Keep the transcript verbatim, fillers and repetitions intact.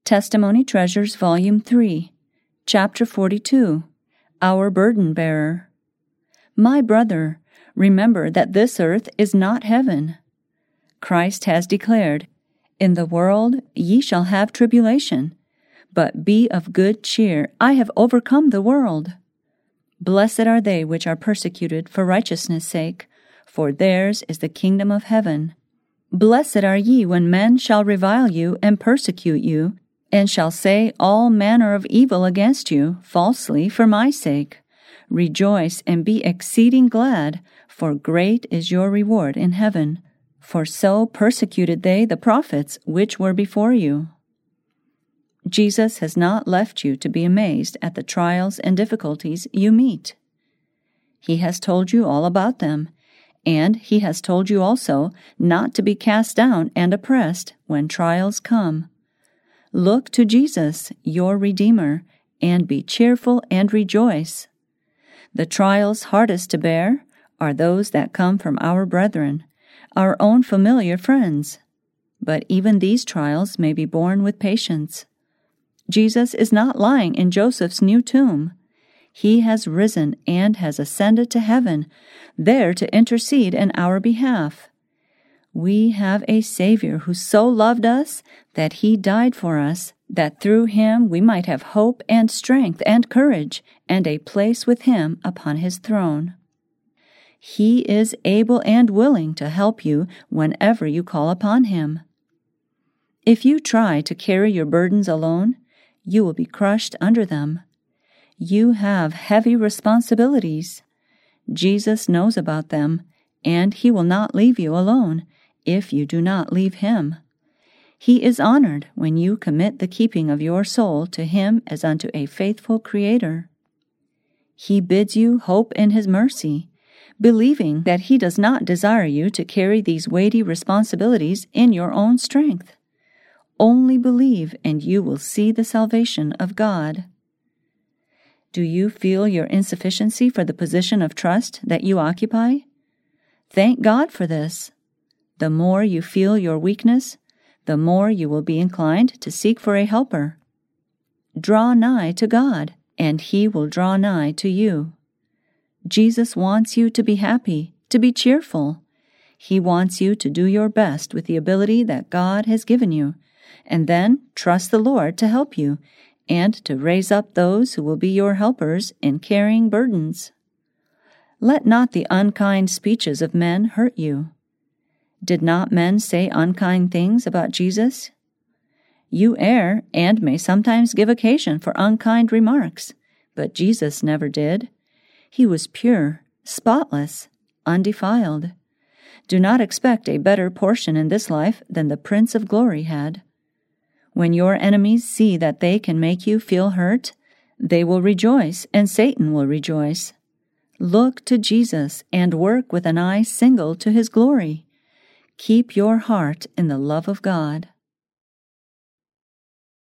Testimony Treasures, Volume three, Chapter forty-two, Our Burden Bearer. My brother, remember that this earth is not heaven. Christ has declared, "In the world ye shall have tribulation, but be of good cheer, I have overcome the world." Blessed are they which are persecuted for righteousness' sake, for theirs is the kingdom of heaven. Blessed are ye when men shall revile you and persecute you, and shall say all manner of evil against you falsely for my sake. Rejoice and be exceeding glad, for great is your reward in heaven. For so persecuted they the prophets which were before you. Jesus has not left you to be amazed at the trials and difficulties you meet. He has told you all about them, and He has told you also not to be cast down and oppressed when trials come. Look to Jesus, your Redeemer, and be cheerful and rejoice. The trials hardest to bear are those that come from our brethren, our own familiar friends. But even these trials may be borne with patience. Jesus is not lying in Joseph's new tomb. He has risen and has ascended to heaven, there to intercede in our behalf. We have a Savior who so loved us that He died for us, that through Him we might have hope and strength and courage and a place with Him upon His throne. He is able and willing to help you whenever you call upon Him. If you try to carry your burdens alone, you will be crushed under them. You have heavy responsibilities. Jesus knows about them, and He will not leave you alone if you do not leave Him. He is honored when you commit the keeping of your soul to Him as unto a faithful Creator. He bids you hope in His mercy, believing that He does not desire you to carry these weighty responsibilities in your own strength. Only believe, and you will see the salvation of God. Do you feel your insufficiency for the position of trust that you occupy? Thank God for this. The more you feel your weakness, the more you will be inclined to seek for a helper. Draw nigh to God, and He will draw nigh to you. Jesus wants you to be happy, to be cheerful. He wants you to do your best with the ability that God has given you, and then trust the Lord to help you, and to raise up those who will be your helpers in carrying burdens. Let not the unkind speeches of men hurt you. Did not men say unkind things about Jesus? You err, and may sometimes give occasion for unkind remarks, but Jesus never did. He was pure, spotless, undefiled. Do not expect a better portion in this life than the Prince of Glory had. When your enemies see that they can make you feel hurt, they will rejoice, and Satan will rejoice. Look to Jesus and work with an eye single to His glory. Keep your heart in the love of God.